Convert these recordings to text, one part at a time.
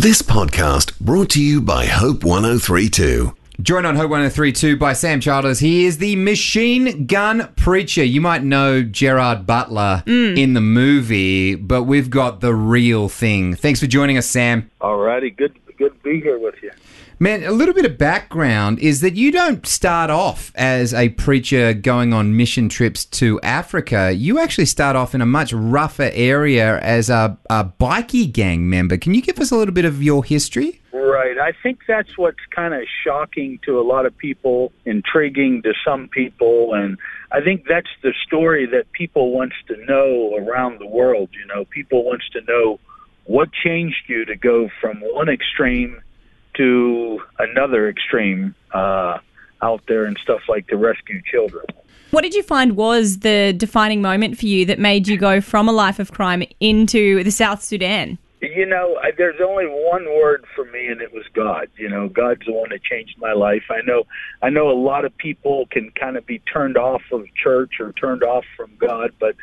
This podcast brought to you by Hope 103.2. Joined on Hope 103.2 by Sam Childers. He is the machine gun preacher. You might know Gerard Butler in the movie, but we've got the real thing. Thanks for joining us, Sam. All righty. Good to be here with you. Man, a little bit of background is that you don't start off as a preacher going on mission trips to Africa. You actually start off in a much rougher area as a bikie gang member. Can you give us a little bit of your history? Right. I think that's what's kind of shocking to a lot of people, intriguing to some people, and I think that's the story that people wants to know around the world. You know, people wants to know what changed you to go from one extreme to another extreme out there and stuff like to rescue children. What did you find was the defining moment for you that made you go from a life of crime into the South Sudan? You know, there's only one word for me, and it was God. You know, God's the one that changed my life. I know a lot of people can kind of be turned off of church or turned off from God, but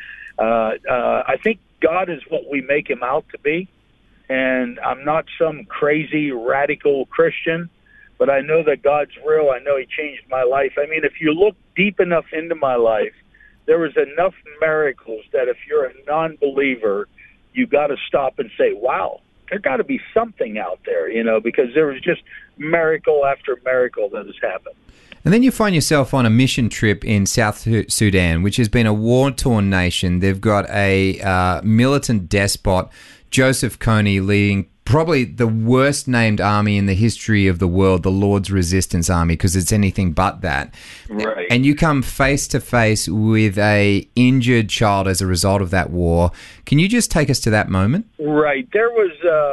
I think God is what we make him out to be. And I'm not some crazy radical Christian, but I know that God's real. I know he changed my life. I mean, if you look deep enough into my life, there was enough miracles that if you're a non-believer, you got to stop and say, wow, there got to be something out there, you know, because there was just miracle after miracle that has happened. And then you find yourself on a mission trip in South Sudan, which has been a war-torn nation. They've got a militant despot, Joseph Kony, leading probably the worst named army in the history of the world, the Lord's Resistance Army, because it's anything but that. Right. And you come face to face with a injured child as a result of that war. Can you just take us to that moment? Right. There was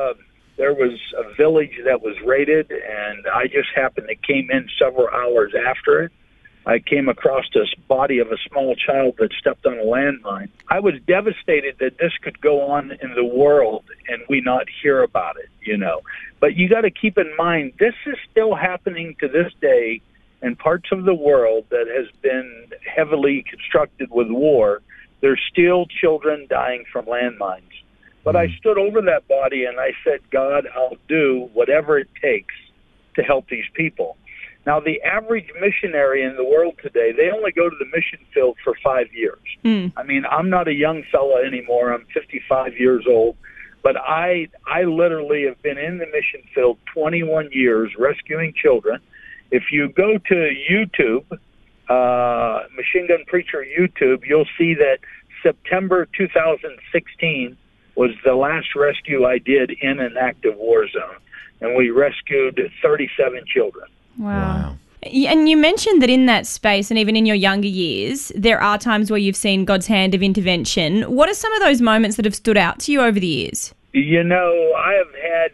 a village that was raided, and I just happened to came in several hours after it. I came across this body of a small child that stepped on a landmine. I was devastated that this could go on in the world and we not hear about it, you know. But you got to keep in mind, this is still happening to this day in parts of the world that has been heavily constructed with war. There's still children dying from landmines. But I stood over that body and I said, God, I'll do whatever it takes to help these people. Now, the average missionary in the world today, they only go to the mission field for 5 years. I mean, I'm not a young fella anymore. I'm 55 years old. But I literally have been in the mission field 21 years rescuing children. If you go to YouTube, Machine Gun Preacher YouTube, you'll see that September 2016 was the last rescue I did in an active war zone. And we rescued 37 children. Wow. And you mentioned that in that space and even in your younger years, there are times where you've seen God's hand of intervention. What are some of those moments that have stood out to you over the years? You know, I have had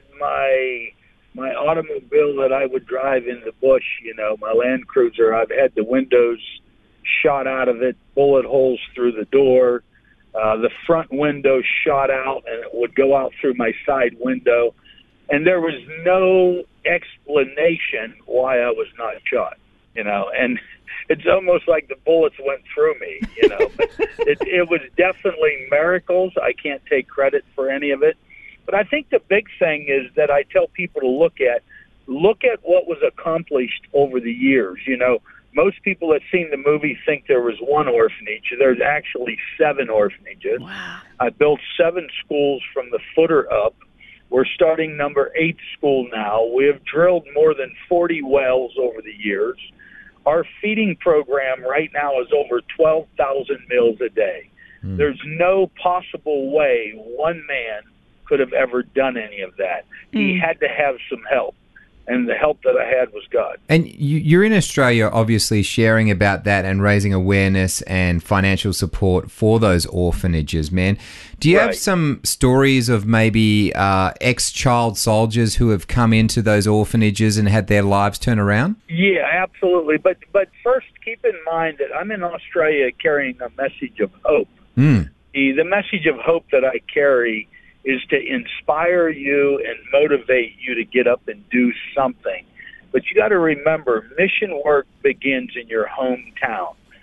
my automobile that I would drive in the bush, you know, my Land Cruiser. I've had the windows shot out of it, bullet holes through the door. The front window shot out, and it would go out through my side window. And there was no explanation why I was not shot, you know. And it's almost like the bullets went through me, you know. But it was definitely miracles. I can't take credit for any of it. But I think the big thing is that I tell people to look at what was accomplished over the years. You know, most people that seen the movie think there was one orphanage. There's actually 7 orphanages. Wow. I built 7 schools from the footer up. We're starting number 8 school now. We have drilled more than 40 wells over the years. Our feeding program right now is over 12,000 meals a day. There's no possible way one man could have ever done any of that. He had to have some help. And the help that I had was God. And you're in Australia, obviously, sharing about that and raising awareness and financial support for those orphanages, man. Do you have some stories of maybe ex-child soldiers who have come into those orphanages and had their lives turn around? Yeah, absolutely. But first, keep in mind that I'm in Australia carrying a message of hope. The message of hope that I carry is to inspire you and motivate you to get up and do something. But you got to remember, mission work begins in your hometown.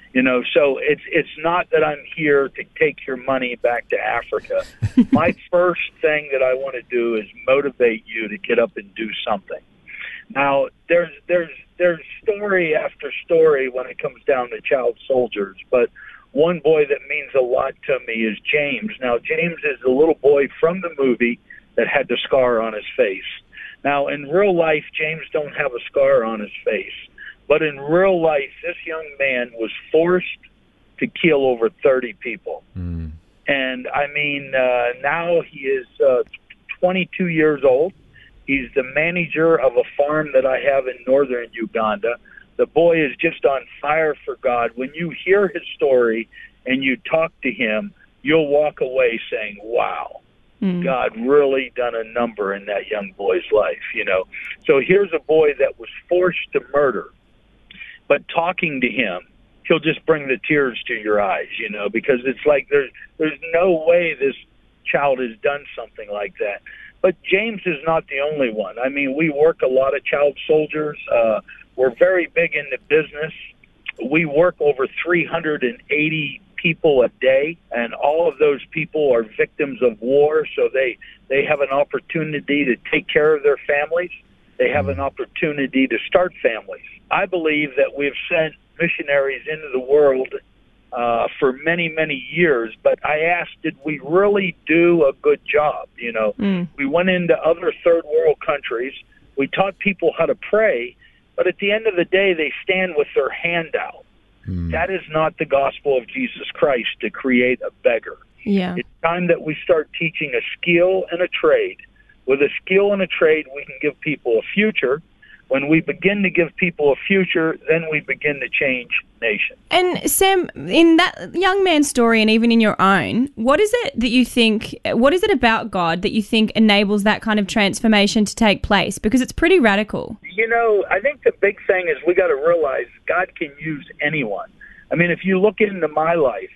So it's not that I'm here to take your money back to Africa. My first thing that I want to do is motivate you to get up and do something. Now, there's story after story when it comes down to child soldiers, but one boy that means a lot to me is James. Now, James is the little boy from the movie that had the scar on his face. Now, in real life, James don't have a scar on his face. But in real life, this young man was forced to kill over 30 people. Mm. And, now he is 22 years old. He's the manager of a farm that I have in northern Uganda. The boy is just on fire for God. When you hear his story and you talk to him, you'll walk away saying, wow, God really done a number in that young boy's life, So here's a boy that was forced to murder. But talking to him, he'll just bring the tears to your eyes, because it's like there's no way this child has done something like that. But James is not the only one. We work a lot of child soldiers. We're very big into business. We work over 380 people a day, and all of those people are victims of war, so they have an opportunity to take care of their families. They have an opportunity to start families. I believe that we've sent missionaries into the world for many, many years, but I asked, did we really do a good job? We went into other third world countries. We taught people how to pray, but at the end of the day, they stand with their hand out. That is not the gospel of Jesus Christ, to create a beggar. Yeah. It's time that we start teaching a skill and a trade. With a skill and a trade, we can give people a future. When we begin to give people a future, then we begin to change nations. And Sam, in that young man's story and even in your own, what is it about God that you think enables that kind of transformation to take place? Because it's pretty radical. I think the big thing is we got to realize God can use anyone. If you look into my life,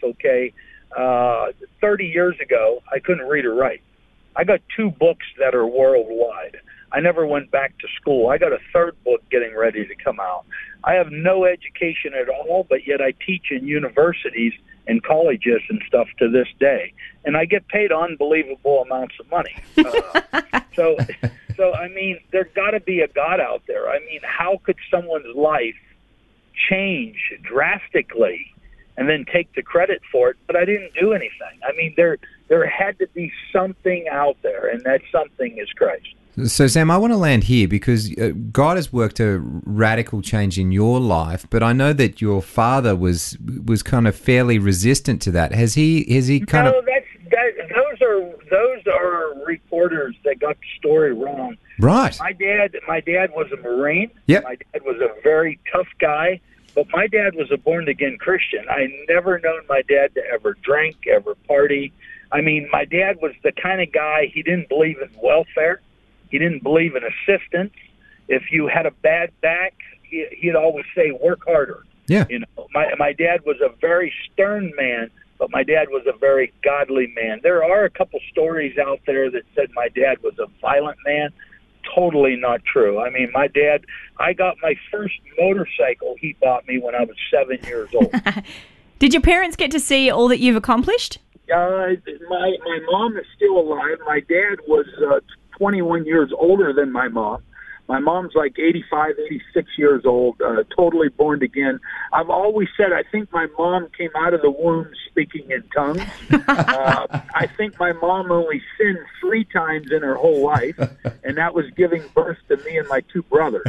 30 years ago, I couldn't read or write. I got 2 books that are worldwide. I never went back to school. I got a 3rd book getting ready to come out. I have no education at all, but yet I teach in universities and colleges and stuff to this day. And I get paid unbelievable amounts of money. So there got to be a God out there. How could someone's life change drastically and then take the credit for it? But I didn't do anything. There had to be something out there, and that something is Christ. So, Sam, I want to land here because God has worked a radical change in your life, but I know that your father was kind of fairly resistant to that. Has he kind of? No, those are reporters that got the story wrong. Right. My dad was a Marine. Yep. My dad was a very tough guy, but my dad was a born-again Christian. I never known my dad to ever drink, ever party. My dad was the kind of guy, he didn't believe in welfare. He didn't believe in assistance. If you had a bad back, he'd always say, work harder. Yeah. My dad was a very stern man, but my dad was a very godly man. There are a couple stories out there that said my dad was a violent man. Totally not true. My dad, I got my first motorcycle he bought me when I was 7 years old. Did your parents get to see all that you've accomplished? My mom is still alive. My dad was 21 years older than my mom. My mom's like 85, 86 years old, totally born again. I've always said I think my mom came out of the womb speaking in tongues. I think my mom only sinned 3 times in her whole life, and that was giving birth to me and my 2 brothers.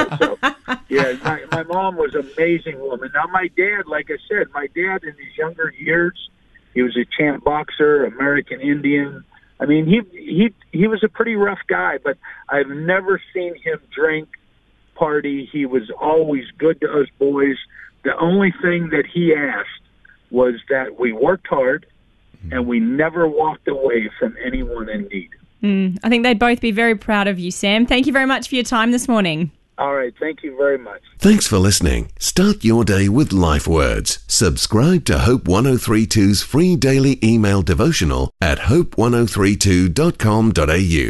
My mom was an amazing woman. Now, my dad, like I said, in his younger years, he was a champ boxer, American Indian. He was a pretty rough guy, but I've never seen him drink, party. He was always good to us boys. The only thing that he asked was that we worked hard and we never walked away from anyone in need. I think they'd both be very proud of you, Sam. Thank you very much for your time this morning. All right. Thank you very much. Thanks for listening. Start your day with Life Words. Subscribe to Hope 1032's free daily email devotional at hope1032.com.au.